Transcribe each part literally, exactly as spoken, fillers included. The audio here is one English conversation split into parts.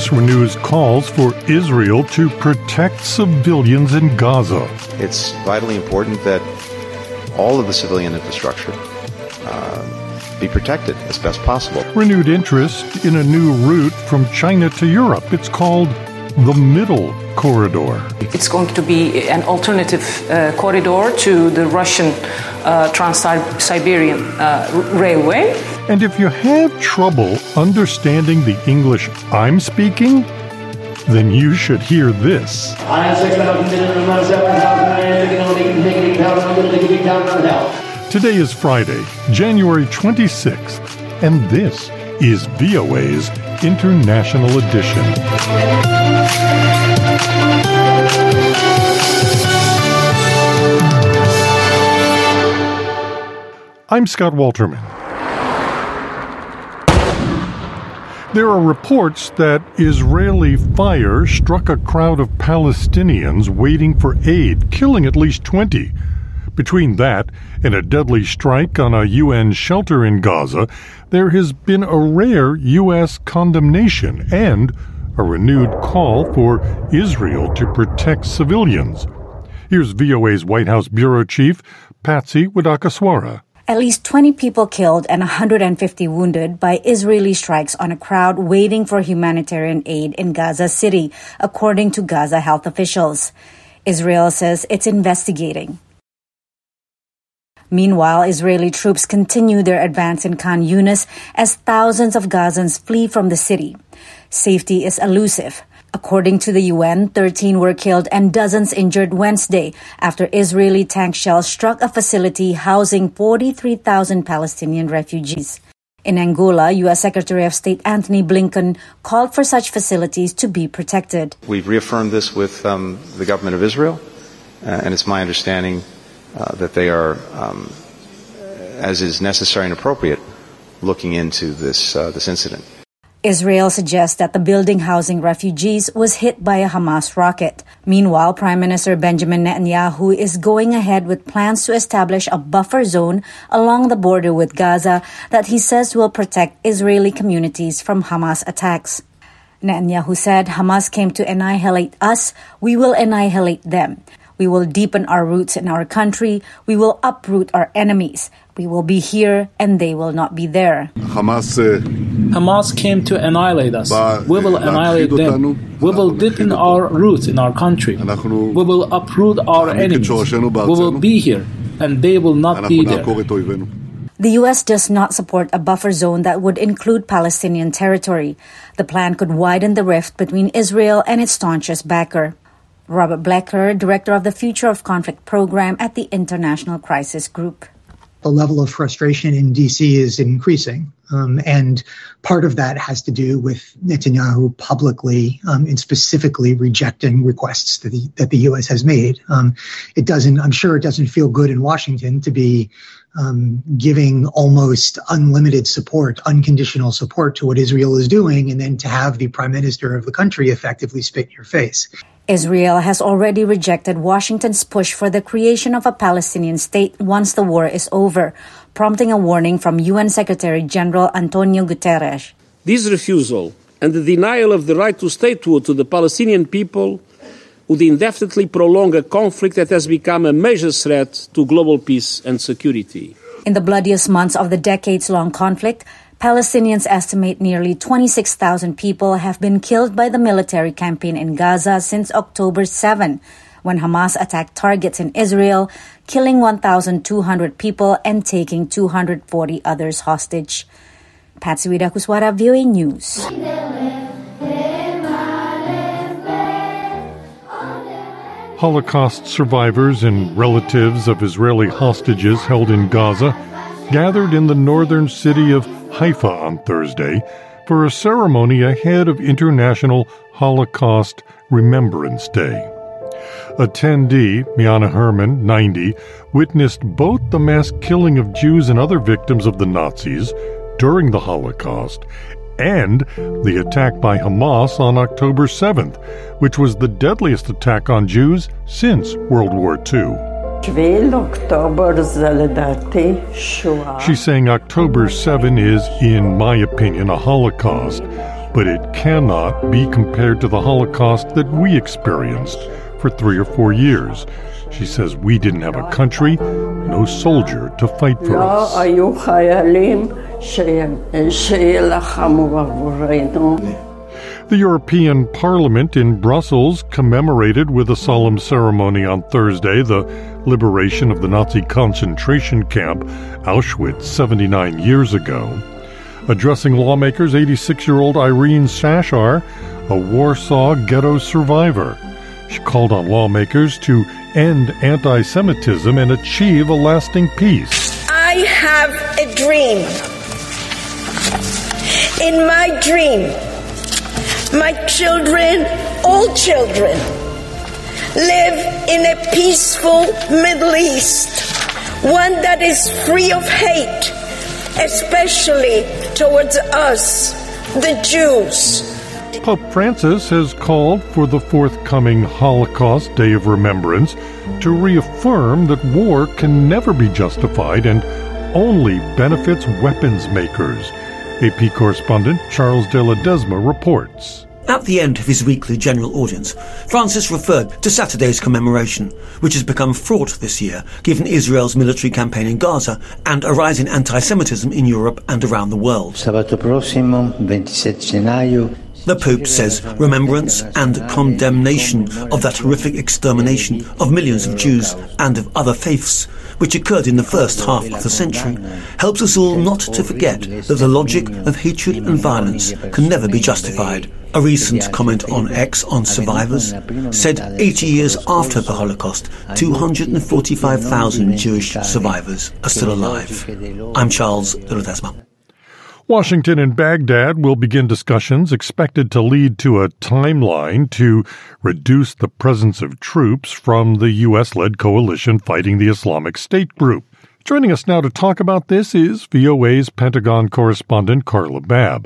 U S renews calls for Israel to protect civilians in Gaza. It's vitally important that all of the civilian infrastructure uh, be protected as best possible. Renewed interest in a new route from China to Europe. It's called the Middle Corridor. It's going to be an alternative uh, corridor to the Russian uh, Trans-Siberian uh, Railway. And if you have trouble understanding the English I'm speaking, then you should hear this. Today is Friday, January twenty-sixth, and this is V O A's International Edition. I'm Scott Walterman. There are reports that Israeli fire struck a crowd of Palestinians waiting for aid, killing at least twenty. Between that and a deadly strike on a U N shelter in Gaza, there has been a rare U S condemnation and a renewed call for Israel to protect civilians. Here's V O A's White House Bureau Chief, Patsy Widakuswara. At least twenty people killed and one hundred fifty wounded by Israeli strikes on a crowd waiting for humanitarian aid in Gaza City, according to Gaza health officials. Israel says it's investigating. Meanwhile, Israeli troops continue their advance in Khan Yunis as thousands of Gazans flee from the city. Safety is elusive. According to the U N, thirteen were killed and dozens injured Wednesday after Israeli tank shells struck a facility housing forty-three thousand Palestinian refugees. In Angola, U S Secretary of State Antony Blinken called for such facilities to be protected. We've reaffirmed this with um, the government of Israel, uh, and it's my understanding uh, that they are, um, as is necessary and appropriate, looking into this uh, this incident. Israel suggests that the building housing refugees was hit by a Hamas rocket. Meanwhile, Prime Minister Benjamin Netanyahu is going ahead with plans to establish a buffer zone along the border with Gaza that he says will protect Israeli communities from Hamas attacks. Netanyahu said, "Hamas came to annihilate us. We will annihilate them. We will deepen our roots in our country. We will uproot our enemies. We will be here and they will not be there." Hamas, uh, Hamas came to annihilate us. We will annihilate them. We will deepen our roots in our country. We will uproot our enemies. We will be here and they will not be there. The U S does not support a buffer zone that would include Palestinian territory. The plan could widen the rift between Israel and its staunchest backer. Robert Blecker, director of the Future of Conflict program at the International Crisis Group. The level of frustration in D C is increasing, um, and part of that has to do with Netanyahu publicly um, and specifically rejecting requests that the, that the U S has made. Um, it doesn't, I'm sure it doesn't feel good in Washington to be um, giving almost unlimited support, unconditional support to what Israel is doing, and then to have the prime minister of the country effectively spit in your face. Israel has already rejected Washington's push for the creation of a Palestinian state once the war is over, prompting a warning from U N Secretary General Antonio Guterres. This refusal and the denial of the right to statehood to the Palestinian people would indefinitely prolong a conflict that has become a major threat to global peace and security. In the bloodiest months of the decades-long conflict, Palestinians estimate nearly twenty-six thousand people have been killed by the military campaign in Gaza since October seventh, when Hamas attacked targets in Israel, killing one thousand two hundred people and taking two hundred forty others hostage. Patsy Widakuswara, V O A News. Holocaust survivors and relatives of Israeli hostages held in Gaza gathered in the northern city of Haifa on Thursday for a ceremony ahead of International Holocaust Remembrance Day. Attendee Miana Herman, ninety, witnessed both the mass killing of Jews and other victims of the Nazis during the Holocaust and the attack by Hamas on October seventh, which was the deadliest attack on Jews since World War Two. She's saying October seventh is, in my opinion, a Holocaust. but it cannot be compared to the Holocaust that we experienced for three or four years. She says we didn't have a country, no soldier to fight for us. The European Parliament in Brussels commemorated with a solemn ceremony on Thursday the liberation of the Nazi concentration camp Auschwitz seventy-nine years ago. Addressing lawmakers, eighty-six-year-old Irene Shachar, a Warsaw ghetto survivor. She called on lawmakers to end anti-Semitism and achieve a lasting peace. I have a dream. In my dream, my children, all children, live in a peaceful Middle East, one that is free of hate, especially towards us, the Jews. Pope Francis has called for the forthcoming Holocaust Day of Remembrance to reaffirm that war can never be justified and only benefits weapons makers. A P correspondent Charles de Ledesma reports. At the end of his weekly general audience, Francis referred to Saturday's commemoration, which has become fraught this year given Israel's military campaign in Gaza and a rise in anti-Semitism in Europe and around the world. Sabato prossimo, ventisette gennaio. The Pope says remembrance and condemnation of that horrific extermination of millions of Jews and of other faiths, which occurred in the first half of the century, helps us all not to forget that the logic of hatred and violence can never be justified. A recent comment on X on survivors said eighty years after the Holocaust, two hundred forty-five thousand Jewish survivors are still alive. I'm Charles de Ledesma. Washington and Baghdad will begin discussions expected to lead to a timeline to reduce the presence of troops from the U S-led coalition fighting the Islamic State group. Joining us now to talk about this is V O A's Pentagon correspondent Carla Babb.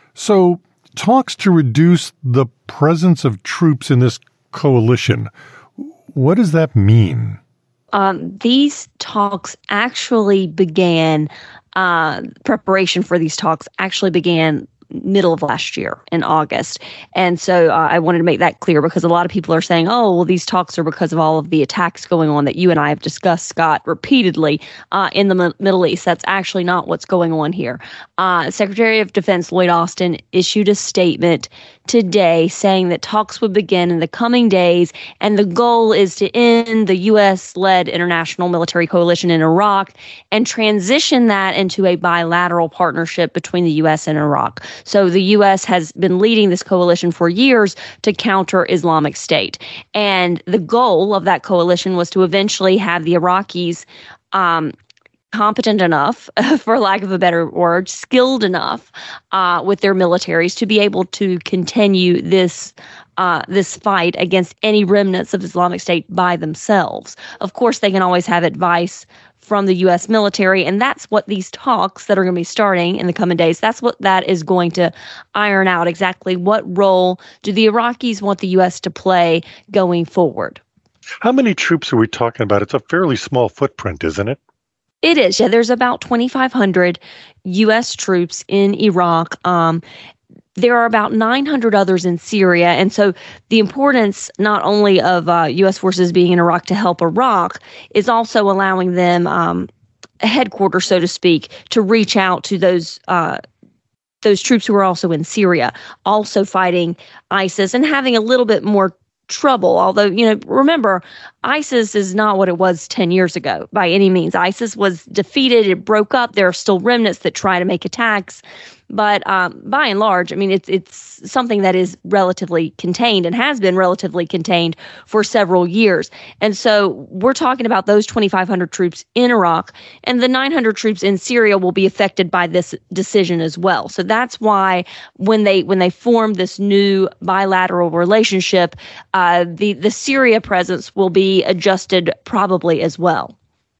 So, talks to reduce the presence of troops in this coalition, what does that mean? Um, these talks actually began Uh, preparation for these talks actually began middle of last year in August. And so uh, I wanted to make that clear because a lot of people are saying, oh, well, these talks are because of all of the attacks going on that you and I have discussed, Scott, repeatedly uh, in the M- Middle East. That's actually not what's going on here. Uh, Secretary of Defense Lloyd Austin issued a statement today saying that talks would begin in the coming days, and the goal is to end the U S-led international military coalition in Iraq and transition that into a bilateral partnership between the U S and Iraq. So the U S has been leading this coalition for years to counter Islamic State. And the goal of that coalition was to eventually have the Iraqis um, competent enough, for lack of a better word, skilled enough uh, with their militaries to be able to continue this uh, this fight against any remnants of Islamic State by themselves. Of course, they can always have advice from the U S military, and that's what these talks that are going to be starting in the coming days, that's what that is going to iron out exactly what role do the Iraqis want the U S to play going forward. How many troops are we talking about? It's a fairly small footprint, isn't it? It is, yeah. There's about twenty-five hundred U S troops in Iraq. Um, there are about nine hundred others in Syria. And so the importance not only of uh, U S forces being in Iraq to help Iraq is also allowing them um, a headquarters, so to speak, to reach out to those uh, those troops who are also in Syria, also fighting ISIS and having a little bit more trouble. Although, you know, remember, ISIS is not what it was ten years ago by any means. ISIS was defeated. It broke up. There are still remnants that try to make attacks. But um, by and large, I mean, it's it's something that is relatively contained and has been relatively contained for several years. And so we're talking about those twenty-five hundred troops in Iraq, and the nine hundred troops in Syria will be affected by this decision as well. So that's why when they when they form this new bilateral relationship, uh, the, the Syria presence will be adjusted probably as well.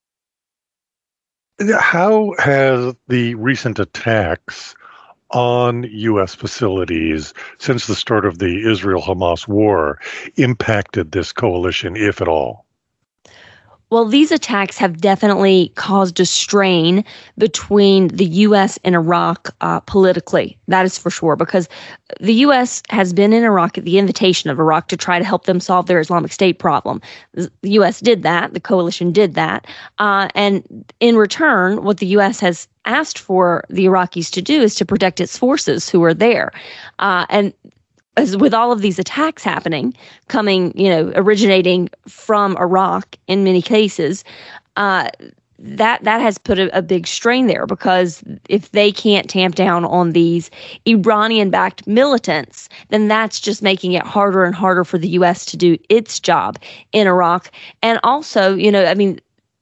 How has the recent attacks on U S facilities since the start of the Israel-Hamas war impacted this coalition, if at all? Well, these attacks have definitely caused a strain between the U S and Iraq uh, politically. That is for sure, because the U S has been in Iraq at the invitation of Iraq to try to help them solve their Islamic State problem. The U S did that. The coalition did that. Uh, and in return, what the U S has asked for the Iraqis to do is to protect its forces who are there. Uh, and As with all of these attacks happening, coming, you know, originating from Iraq in many cases, uh, that that has put a, a big strain there, because if they can't tamp down on these Iranian-backed militants, then that's just making it harder and harder for the U S to do its job in Iraq. And also, you know, I mean,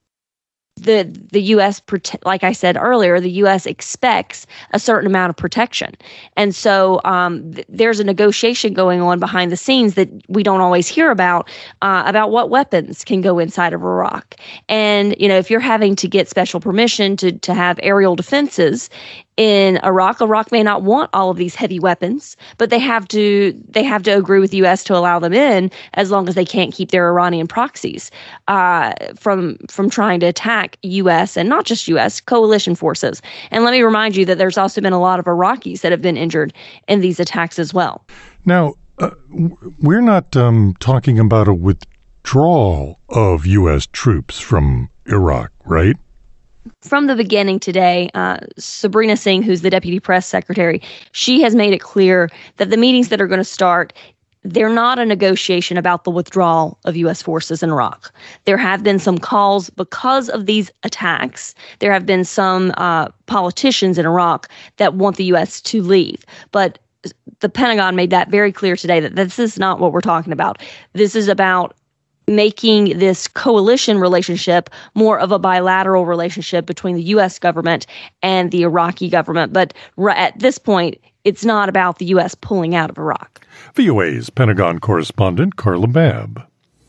The the U S, like I said earlier, the U S expects a certain amount of protection. And so um, th- there's a negotiation going on behind the scenes that we don't always hear about, uh, about what weapons can go inside of Iraq. And, you know, if you're having to get special permission to, to have aerial defenses in Iraq, Iraq may not want all of these heavy weapons, but they have to they have to agree with the U S to allow them in, as long as they can't keep their Iranian proxies uh, from from trying to attack U S and not just U S coalition forces. And let me remind you that there's also been a lot of Iraqis that have been injured in these attacks as well. Now, uh, we're not um, talking about a withdrawal of U S troops from Iraq, right? From the beginning today, uh, Sabrina Singh, who's the deputy press secretary, she has made it clear that the meetings that are going to start, they're not a negotiation about the withdrawal of U S forces in Iraq. There have been some calls because of these attacks. There have been some uh, politicians in Iraq that want the U S to leave. But the Pentagon made that very clear today, that this is not what we're talking about. This is about making this coalition relationship more of a bilateral relationship between the U S government and the Iraqi government. But at this point, it's not about the U S pulling out of Iraq. V O A's Pentagon correspondent Carla Babb.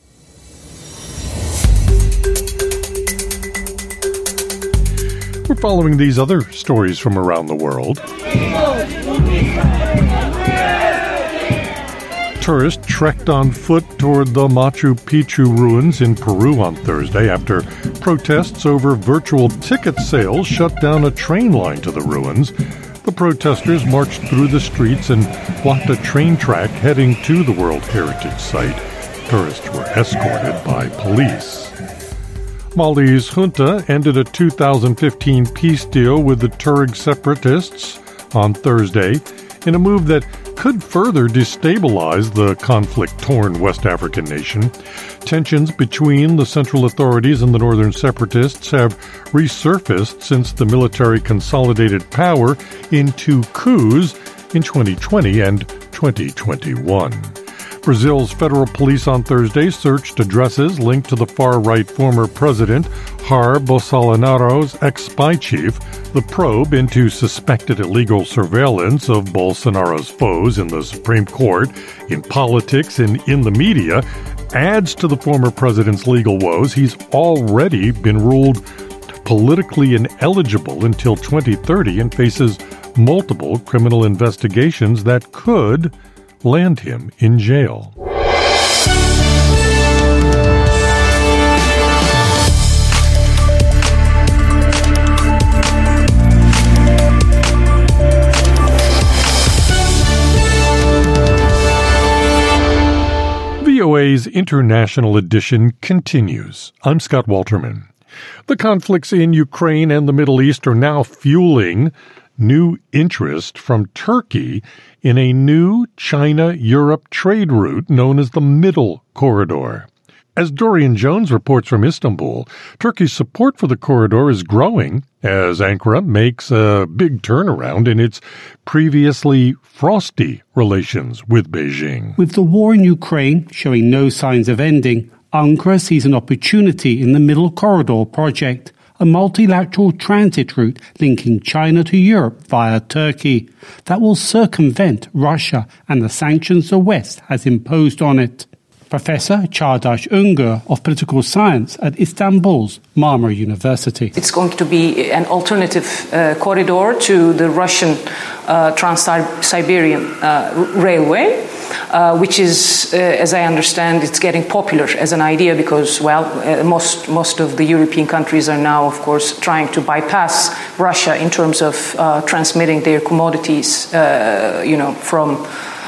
We're following these other stories from around the world. Tourists trekked on foot toward the Machu Picchu ruins in Peru on Thursday after protests over virtual ticket sales shut down a train line to the ruins. The protesters marched through the streets and blocked a train track heading to the World Heritage Site. Tourists were escorted by police. Mali's junta ended a two thousand fifteen peace deal with the Tuareg separatists on Thursday in a move that could further destabilize the conflict-torn West African nation. Tensions between the central authorities and the northern separatists have resurfaced since the military consolidated power in two coups in twenty twenty and twenty twenty-one. Brazil's federal police on Thursday searched addresses linked to the far-right former president Jair Bolsonaro's ex-spy chief. The probe into suspected illegal surveillance of Bolsonaro's foes in the Supreme Court, in politics, and in the media adds to the former president's legal woes. He's already been ruled politically ineligible until twenty thirty and faces multiple criminal investigations that could land him in jail. V O A's International Edition continues. I'm Scott Walterman. The conflicts in Ukraine and the Middle East are now fueling new interest from Turkey in a new China-Europe trade route known as the Middle Corridor. As Dorian Jones reports from Istanbul, Turkey's support for the corridor is growing as Ankara makes a big turnaround in its previously frosty relations with Beijing. With the war in Ukraine showing no signs of ending, Ankara sees an opportunity in the Middle Corridor project, a multilateral transit route linking China to Europe via Turkey that will circumvent Russia and the sanctions the West has imposed on it. Professor Çağdaş Öngör of Political Science at Istanbul's Marmara University. It's going to be an alternative uh, corridor to the Russian uh, Trans-Siberian uh, Railway. uh, which is, uh, as I understand, it's getting popular as an idea because, well, uh, most most of the European countries are now, of course, trying to bypass Russia in terms of uh, transmitting their commodities, uh, you know, from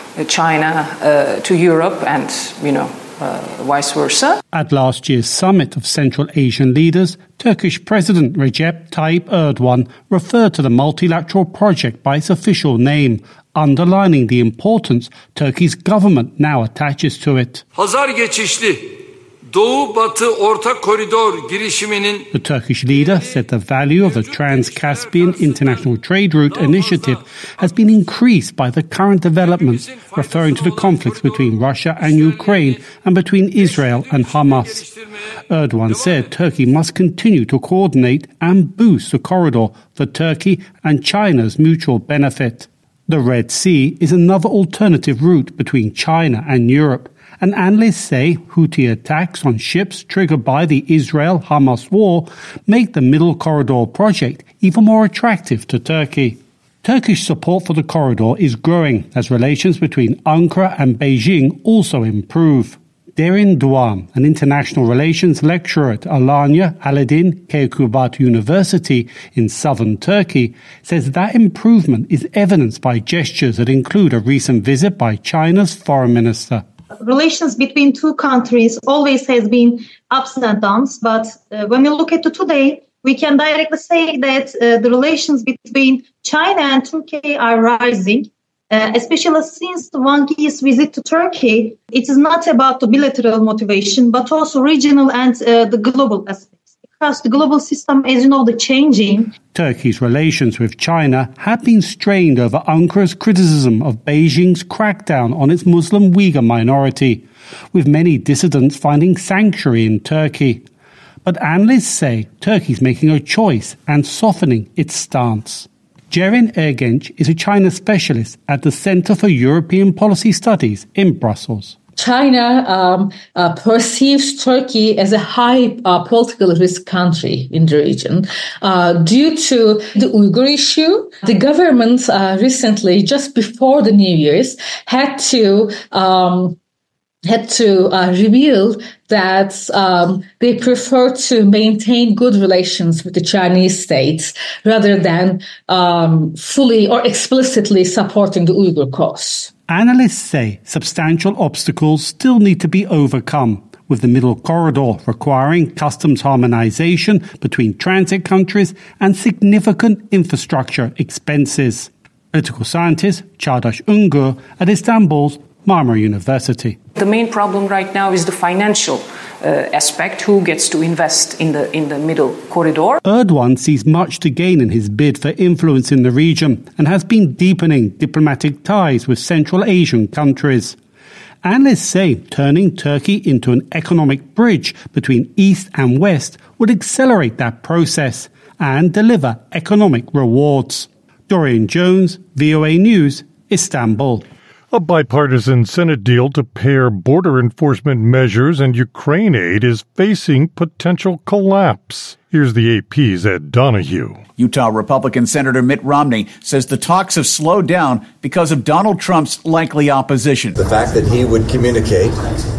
China uh, to Europe and, you know, uh, vice versa. At last year's summit of Central Asian leaders, Turkish President Recep Tayyip Erdogan referred to the multilateral project by its official name, underlining the importance Turkey's government now attaches to it. Hazar geçişli Doğu-Batı Orta Koridor girişiminin The Turkish leader said the value of the Trans-Caspian International Trade Route initiative has been increased by the current developments, referring to the conflicts between Russia and Ukraine and between Israel and Hamas. Erdogan said Turkey must continue to coordinate and boost the corridor for Turkey and China's mutual benefit. The Red Sea is another alternative route between China and Europe, and analysts say Houthi attacks on ships triggered by the Israel-Hamas war make the Middle Corridor project even more attractive to Turkey. Turkish support for the corridor is growing as relations between Ankara and Beijing also improve. Derin Doğan, an international relations lecturer at Alanya Aladdin Keykubat University in southern Turkey, says that improvement is evidenced by gestures that include a recent visit by China's foreign minister. Relations between two countries always has been ups and downs, but uh, when we look at it today, we can directly say that uh, the relations between China and Turkey are rising. Uh, especially since Wang Yi's visit to Turkey, it is not about the bilateral motivation, but also regional and uh, the global aspects. Because the global system, as you know, the changing. Turkey's relations with China have been strained over Ankara's criticism of Beijing's crackdown on its Muslim Uyghur minority, with many dissidents finding sanctuary in Turkey. But analysts say Turkey's making a choice and softening its stance. Ceren Ergenç is a China specialist at the Center for European Policy Studies in Brussels. China um, uh, perceives Turkey as a high uh, political risk country in the region uh, due to the Uyghur issue. The government uh, recently, just before the New Year's, had to um, had to uh, reveal that um, they prefer to maintain good relations with the Chinese state rather than um, fully or explicitly supporting the Uyghur cause. Analysts say substantial obstacles still need to be overcome, with the Middle Corridor requiring customs harmonization between transit countries and significant infrastructure expenses. Political scientist Çağdaş Üngur at Istanbul's Marmara University. The main problem right now is the financial uh, aspect. Who gets to invest in the in the Middle Corridor? Erdogan sees much to gain in his bid for influence in the region and has been deepening diplomatic ties with Central Asian countries. Analysts say turning Turkey into an economic bridge between East and West would accelerate that process and deliver economic rewards. Dorian Jones, V O A News, Istanbul. A bipartisan Senate deal to pair border enforcement measures and Ukraine aid is facing potential collapse. Here's the A P's Ed Donahue. Utah Republican Senator Mitt Romney says the talks have slowed down because of Donald Trump's likely opposition. The fact that he would communicate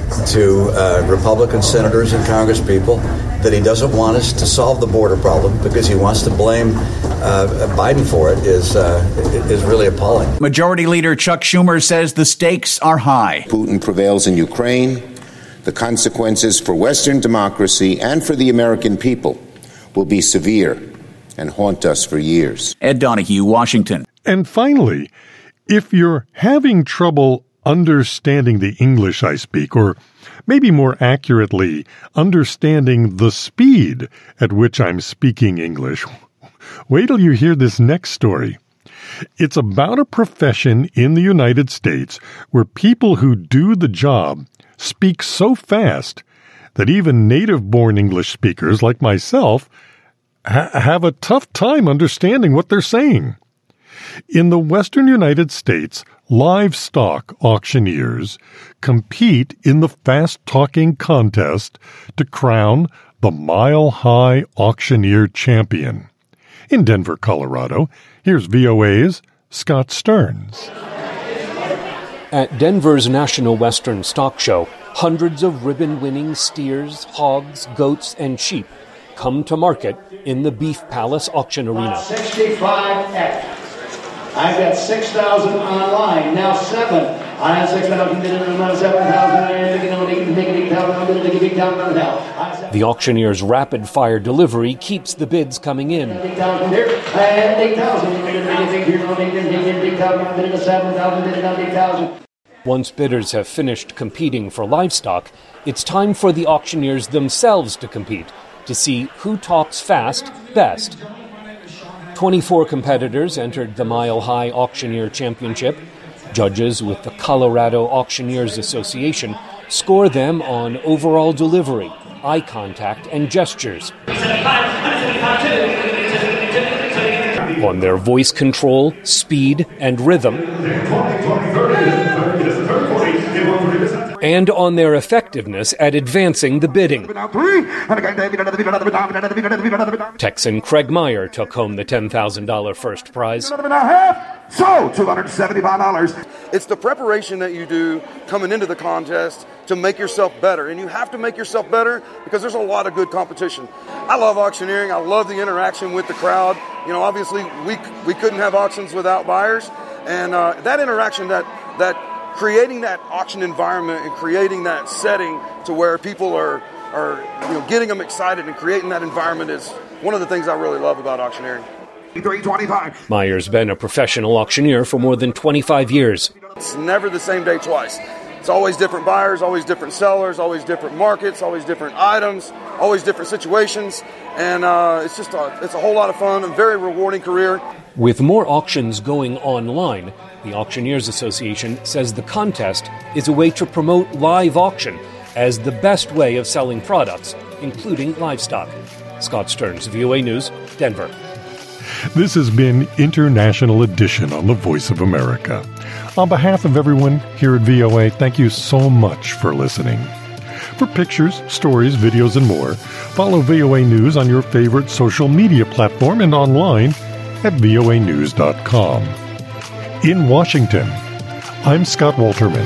to uh, Republican senators and congresspeople that he doesn't want us to solve the border problem because he wants to blame uh, Biden for it is uh, is really appalling. Majority Leader Chuck Schumer says the stakes are high. Putin prevails in Ukraine. The consequences for Western democracy and for the American people will be severe and haunt us for years. Ed Donahue, Washington. And finally, if you're having trouble understanding the English I speak, or maybe more accurately, understanding the speed at which I'm speaking English, wait till you hear this next story. It's about a profession in the United States where people who do the job speak so fast that even native-born English speakers like myself ha- have a tough time understanding what they're saying. In the western United States, livestock auctioneers compete in the fast-talking contest to crown the Mile High Auctioneer Champion. In Denver, Colorado, here's V O A's Scott Stearns. At Denver's National Western Stock Show, hundreds of ribbon-winning steers, hogs, goats, and sheep come to market in the Beef Palace auction arena. sixty-five X. I've got six thousand online, now seven. I have six thousand, seven thousand. The auctioneer's rapid-fire delivery keeps the bids coming in. Once bidders have finished competing for livestock, it's time for the auctioneers themselves to compete to see who talks fast best. twenty-four competitors entered the Mile High Auctioneer Championship. Judges with the Colorado Auctioneers Association score them on overall delivery, eye contact, and gestures. On their voice control, speed, and rhythm. And on their effectiveness at advancing the bidding. Texan Craig Meyer took home the ten thousand dollars first prize. So, two hundred seventy-five dollars. It's the preparation that you do coming into the contest to make yourself better. And you have to make yourself better because there's a lot of good competition. I love auctioneering. I love the interaction with the crowd. You know, obviously, we we couldn't have auctions without buyers. And uh, that interaction, that that creating that auction environment and creating that setting to where people are, are you know, getting them excited and creating that environment is one of the things I really love about auctioneering. three twenty-five. Meyer's been a professional auctioneer for more than twenty-five years. It's never the same day twice. It's always different buyers, always different sellers, always different markets, always different items, always different situations. And uh, it's just a, it's a whole lot of fun and very rewarding career. With more auctions going online, the Auctioneers Association says the contest is a way to promote live auction as the best way of selling products, including livestock. Scott Stearns, V O A News, Denver. This has been International Edition on the Voice of America. On behalf of everyone here at V O A, thank you so much for listening. For pictures, stories, videos, and more, follow V O A News on your favorite social media platform and online at V O A news dot com. In Washington, I'm Scott Walterman.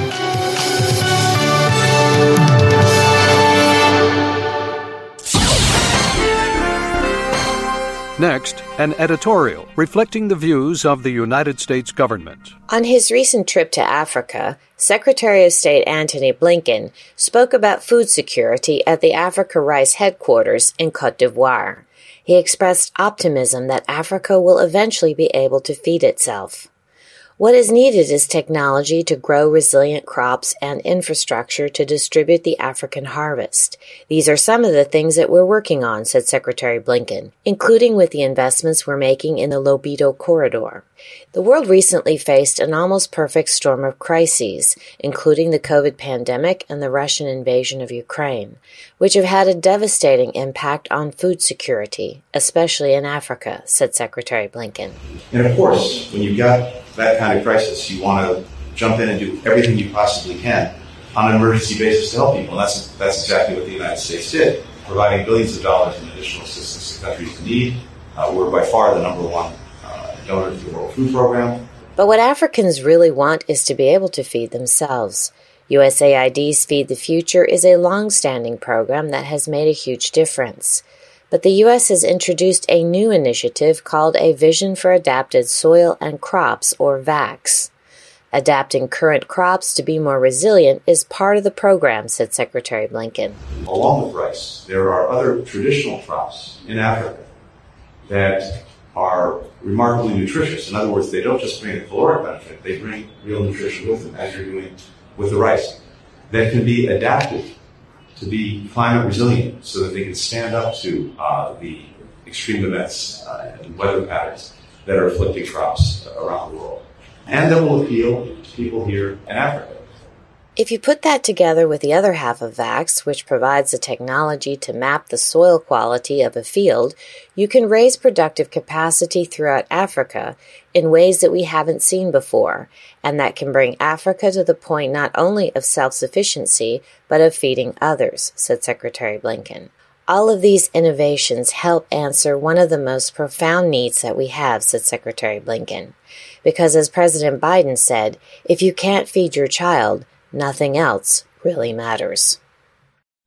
Next, an editorial reflecting the views of the United States government. On his recent trip to Africa, Secretary of State Antony Blinken spoke about food security at the Africa Rice headquarters in Côte d'Ivoire. He expressed optimism that Africa will eventually be able to feed itself. What is needed is technology to grow resilient crops and infrastructure to distribute the African harvest. These are some of the things that we're working on, said Secretary Blinken, including with the investments we're making in the Lobito corridor. The world recently faced an almost perfect storm of crises, including the COVID pandemic and the Russian invasion of Ukraine, which have had a devastating impact on food security, especially in Africa, said Secretary Blinken. And of course, when you've got that kind of crisis, you want to jump in and do everything you possibly can on an emergency basis to help people. And that's, that's exactly what the United States did, providing billions of dollars in additional assistance to countries in need. Uh, we're by far the number one uh, donor to the World Food Program. But what Africans really want is to be able to feed themselves. U S A I D's Feed the Future is a long-standing program that has made a huge difference. But the U S has introduced a new initiative called a Vision for Adapted Soil and Crops, or VAX. Adapting current crops to be more resilient is part of the program, said Secretary Blinken. Along with rice, there are other traditional crops in Africa that are remarkably nutritious. In other words, they don't just bring a caloric benefit, they bring real nutrition with them, as you're doing with the rice, that can be adapted to be climate resilient so that they can stand up to uh, the extreme events uh, and weather patterns that are afflicting crops around the world. And that will appeal to people here in Africa. If you put that together with the other half of VAX, which provides the technology to map the soil quality of a field, you can raise productive capacity throughout Africa in ways that we haven't seen before, and that can bring Africa to the point not only of self-sufficiency, but of feeding others, said Secretary Blinken. All of these innovations help answer one of the most profound needs that we have, said Secretary Blinken. Because as President Biden said, if you can't feed your child, nothing else really matters.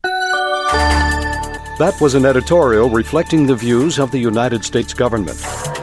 That was an editorial reflecting the views of the United States government.